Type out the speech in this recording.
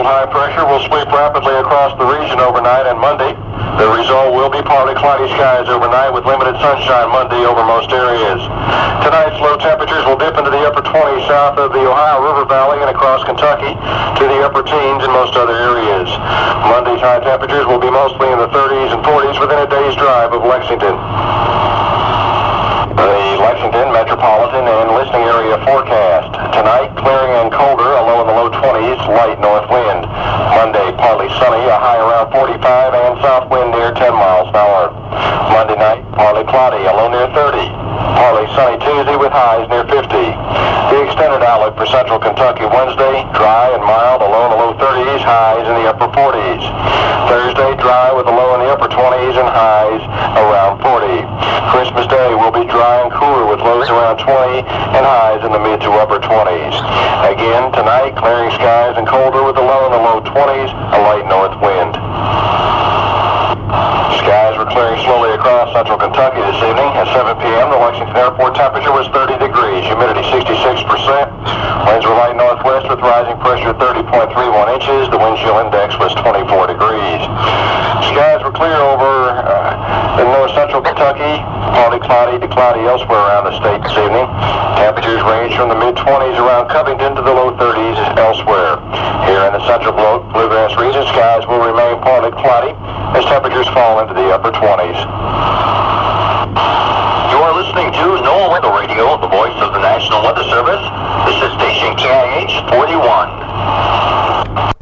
high pressure will sweep rapidly across the region overnight and Monday. The result will be partly cloudy skies overnight with limited sunshine Monday over most areas. Tonight's low temperatures will dip into the upper 20s south of the Ohio River Valley and across Kentucky to the upper teens in most other areas. Monday's high temperatures will be mostly in the 30s and 40s within a day's drive of Lexington. The Lexington metropolitan and listening area forecast. Tonight, clearing and colder, a low in the low 20s, light north wind. Monday, partly sunny, a high around 45, and south wind near 10 miles an hour. Monday night, partly cloudy, a low near 30. Partly sunny Tuesday with highs near 50. The extended outlook for central Kentucky Wednesday, dry and mild, a low in the low 30s, highs in the upper 40s. Thursday, dry with a low in the upper 20s and highs around 40. Christmas Day will be dry and cooler with lows around 20 and highs in the mid to upper 20s. Again, tonight, clearing skies and colder with a low in the low 20s, a light north wind. Skies were clearing slowly across central Kentucky this evening. At 7 p.m., the Lexington Airport temperature was 30 degrees, humidity 66%. Winds were light northwest with rising pressure 30.31 inches. The wind chill index was 24 degrees. Skies were clear over in north central Kentucky, partly cloudy to cloudy elsewhere around the state this evening. Temperatures range from the mid-20s around Covington to the low 30s elsewhere. Here in the central bluegrass region, skies will remain partly cloudy as temperatures fall into the upper 20s. You are listening to NOAA Weather Radio, the voice of the National Weather Service. This is station KIH 41.